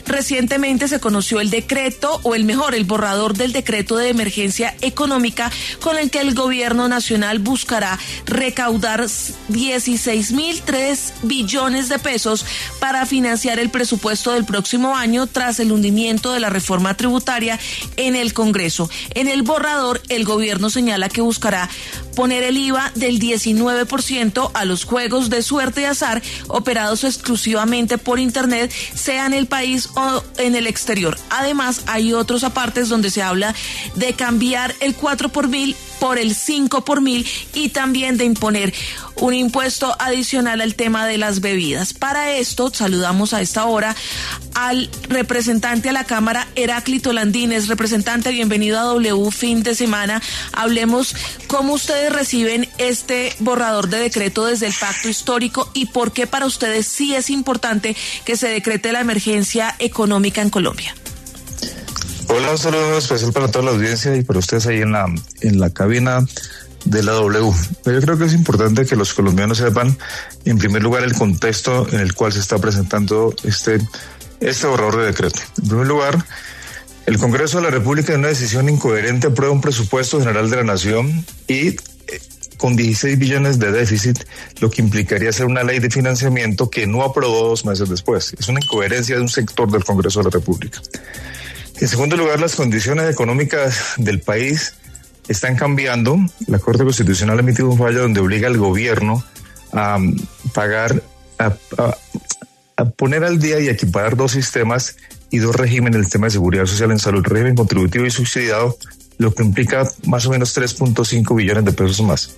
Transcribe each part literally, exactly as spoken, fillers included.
Recientemente se conoció el decreto, o el mejor, el borrador del decreto de emergencia económica con el que el gobierno nacional buscará recaudar dieciséis mil tres billones de pesos para financiar el presupuesto del próximo año tras el hundimiento de la reforma tributaria en el Congreso. En el borrador, el gobierno señala que buscará poner el I V A del diecinueve por ciento a los juegos de suerte y azar operados exclusivamente por Internet, sea en el país o en el exterior. Además, hay otros apartes donde se habla de cambiar el cuatro por mil por el cinco por mil y también de imponer un impuesto adicional al tema de las bebidas. Para esto, saludamos a esta hora al representante a la Cámara, Heráclito Landines. Representante, bienvenido a W Fin de Semana. Hablemos cómo ustedes reciben este borrador de decreto desde el Pacto Histórico y por qué para ustedes sí es importante que se decrete la emergencia económica en Colombia. Hola, un saludo especial para toda la audiencia y para ustedes ahí en la, en la cabina de la W. Yo creo que es importante que los colombianos sepan, en primer lugar, el contexto en el cual se está presentando este, este borrador de decreto. En primer lugar, el Congreso de la República, en una decisión incoherente, aprueba un presupuesto general de la Nación y con dieciséis billones de déficit, lo que implicaría hacer una ley de financiamiento que no aprobó dos meses después. Es una incoherencia de un sector del Congreso de la República. En segundo lugar, las condiciones económicas del país están cambiando. La Corte Constitucional ha emitido un fallo donde obliga al gobierno a pagar, a, a, a poner al día y a equiparar dos sistemas y dos regímenes, el sistema de seguridad social en salud, régimen contributivo y subsidiado, lo que implica más o menos tres punto cinco billones de pesos más.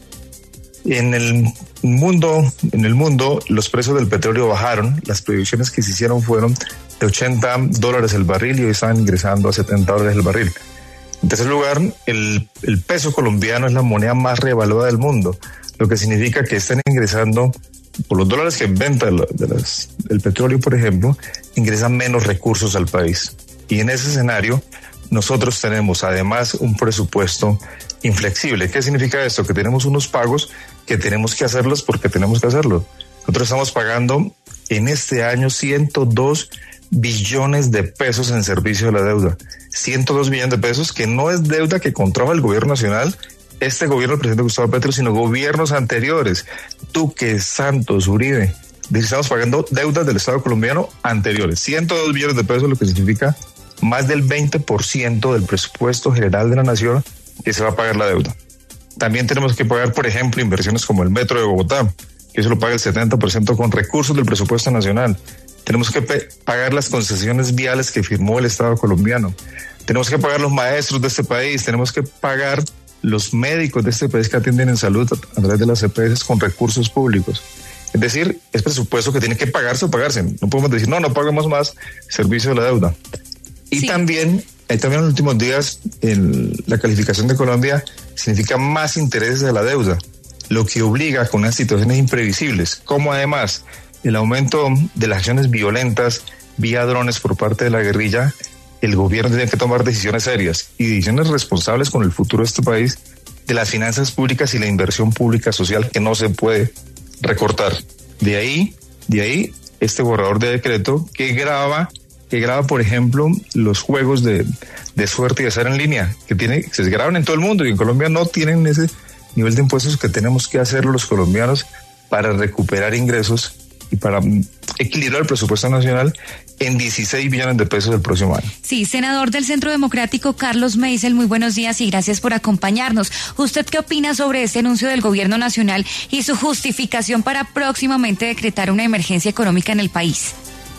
En el mundo, en el mundo, los precios del petróleo bajaron. Las previsiones que se hicieron fueron de ochenta dólares el barril y hoy están ingresando a setenta dólares el barril. En tercer lugar, el, el peso colombiano es la moneda más revaluada del mundo, lo que significa que están ingresando, por los dólares que en venta de, de las, del petróleo, por ejemplo, ingresan menos recursos al país. Y en ese escenario, nosotros tenemos además un presupuesto inflexible. ¿Qué significa esto? Que tenemos unos pagos que tenemos que hacerlos porque tenemos que hacerlo. Nosotros estamos pagando en este año ciento dos billones de pesos en servicio de la deuda. ciento dos billones de pesos que no es deuda que contrajo el gobierno nacional, este gobierno del presidente Gustavo Petro, sino gobiernos anteriores, Duque, Santos, Uribe. Estamos pagando deudas del Estado colombiano anteriores. ciento dos billones de pesos, lo que significa más del veinte por ciento del presupuesto general de la nación que se va a pagar la deuda. También tenemos que pagar, por ejemplo, inversiones como el Metro de Bogotá, que eso lo paga el setenta por ciento con recursos del presupuesto nacional. Tenemos que pe- pagar las concesiones viales que firmó el Estado colombiano. Tenemos que pagar los maestros de este país. Tenemos que pagar los médicos de este país que atienden en salud a, a través de las E P S con recursos públicos. Es decir, es presupuesto que tiene que pagarse o pagarse. No podemos decir, no, no pagamos más servicio de la deuda. Y sí. también, eh, también en los últimos días, el, la calificación de Colombia significa más intereses de la deuda, lo que obliga con unas situaciones imprevisibles, como además el aumento de las acciones violentas vía drones por parte de la guerrilla. El gobierno tiene que tomar decisiones serias y decisiones responsables con el futuro de este país, de las finanzas públicas y la inversión pública social que no se puede recortar. De ahí, de ahí este borrador de decreto que grava que graba, por ejemplo, los juegos de, de suerte y azar en línea, que tiene, se graban en todo el mundo y en Colombia no tienen ese nivel de impuestos que tenemos que hacer los colombianos para recuperar ingresos y para equilibrar el presupuesto nacional en dieciséis billones de pesos el próximo año. Sí, senador del Centro Democrático, Carlos Meisel, muy buenos días y gracias por acompañarnos. ¿Usted qué opina sobre este anuncio del gobierno nacional y su justificación para próximamente decretar una emergencia económica en el país?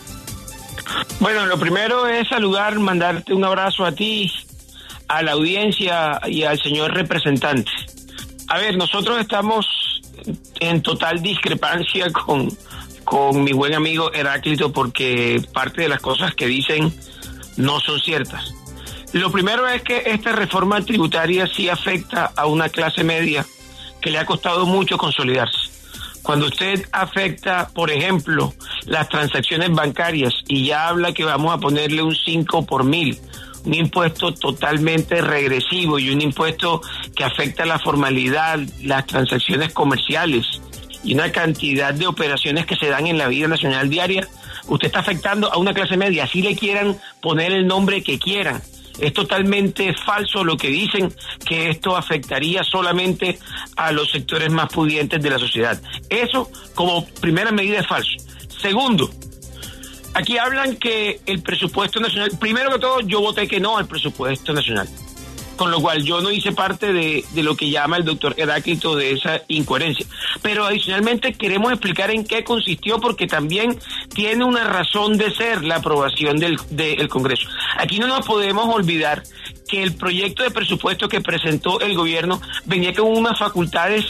Bueno, lo primero es saludar, mandarte un abrazo a ti, a la audiencia y al señor representante. A ver, nosotros estamos en total discrepancia con, con mi buen amigo Heráclito porque parte de las cosas que dicen no son ciertas. Lo primero es que esta reforma tributaria sí afecta a una clase media que le ha costado mucho consolidarse. Cuando usted afecta, por ejemplo, las transacciones bancarias y ya habla que vamos a ponerle un cinco por mil, un impuesto totalmente regresivo y un impuesto que afecta la formalidad, las transacciones comerciales y una cantidad de operaciones que se dan en la vida nacional diaria, usted está afectando a una clase media, así le quieran poner el nombre que quieran. Es totalmente falso lo que dicen, que esto afectaría solamente a los sectores más pudientes de la sociedad. Eso, como primera medida, es falso. Segundo, aquí hablan que el presupuesto nacional, primero que todo, yo voté que no al presupuesto nacional, con lo cual yo no hice parte de, de lo que llama el doctor Heráclito de esa incoherencia. Pero adicionalmente queremos explicar en qué consistió, porque también tiene una razón de ser la aprobación del, del Congreso. Aquí no nos podemos olvidar que el proyecto de presupuesto que presentó el gobierno venía con unas facultades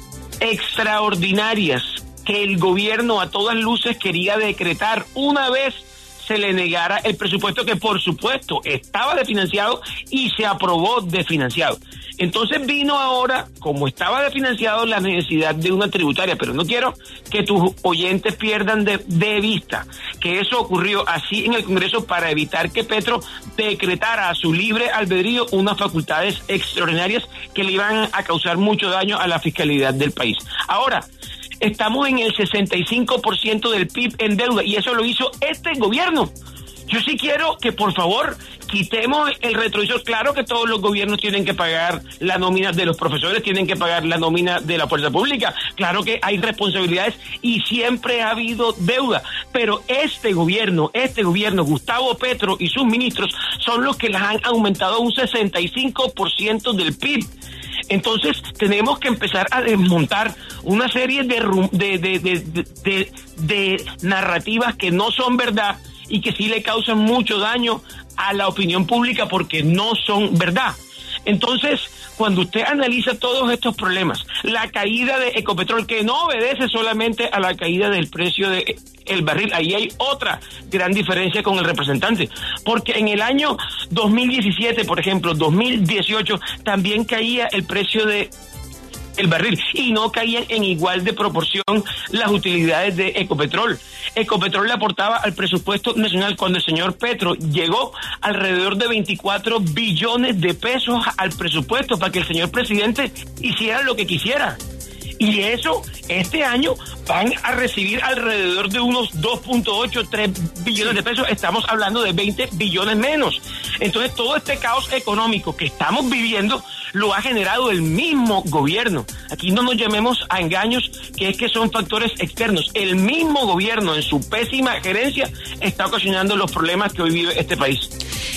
extraordinarias que el gobierno a todas luces quería decretar una vez se le negara el presupuesto, que por supuesto estaba desfinanciado y se aprobó desfinanciado. Entonces vino ahora, como estaba desfinanciado, la necesidad de una tributaria, pero no quiero que tus oyentes pierdan de, de vista que eso ocurrió así en el Congreso para evitar que Petro decretara a su libre albedrío unas facultades extraordinarias que le iban a causar mucho daño a la fiscalidad del país. Ahora, estamos en el sesenta y cinco por ciento del P I B en deuda, y eso lo hizo este gobierno. Yo sí quiero que, por favor, quitemos el retrovisor. Claro que todos los gobiernos tienen que pagar la nómina de los profesores, tienen que pagar la nómina de la fuerza pública. Claro que hay responsabilidades y siempre ha habido deuda. Pero este gobierno, este gobierno, Gustavo Petro y sus ministros, son los que las han aumentado a un sesenta y cinco por ciento del P I B. Entonces tenemos que empezar a desmontar una serie de, de, de, de, de, de narrativas que no son verdad y que sí le causan mucho daño a la opinión pública porque no son verdad. Entonces, cuando usted analiza todos estos problemas, la caída de Ecopetrol, que no obedece solamente a la caída del precio de el barril, ahí hay otra gran diferencia con el representante, porque en el año dos mil diecisiete, por ejemplo, dos mil dieciocho, también caía el precio de el barril y no caían en igual de proporción las utilidades de Ecopetrol. Ecopetrol le aportaba al presupuesto nacional, cuando el señor Petro llegó, alrededor de veinticuatro billones de pesos al presupuesto para que el señor presidente hiciera lo que quisiera. Y eso, este año, van a recibir alrededor de unos dos punto ocho, tres billones de pesos. Estamos hablando de veinte billones menos. Entonces, todo este caos económico que estamos viviendo lo ha generado el mismo gobierno. Aquí no nos llamemos a engaños, que es que son factores externos. El mismo gobierno, en su pésima gerencia, está ocasionando los problemas que hoy vive este país.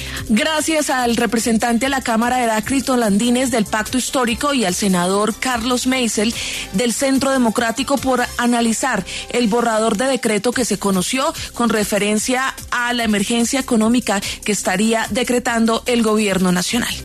Gracias al representante de la Cámara Heráclito Landines del Pacto Histórico y al senador Carlos Meisel del Centro Democrático por analizar el borrador de decreto que se conoció con referencia a la emergencia económica que estaría decretando el gobierno nacional.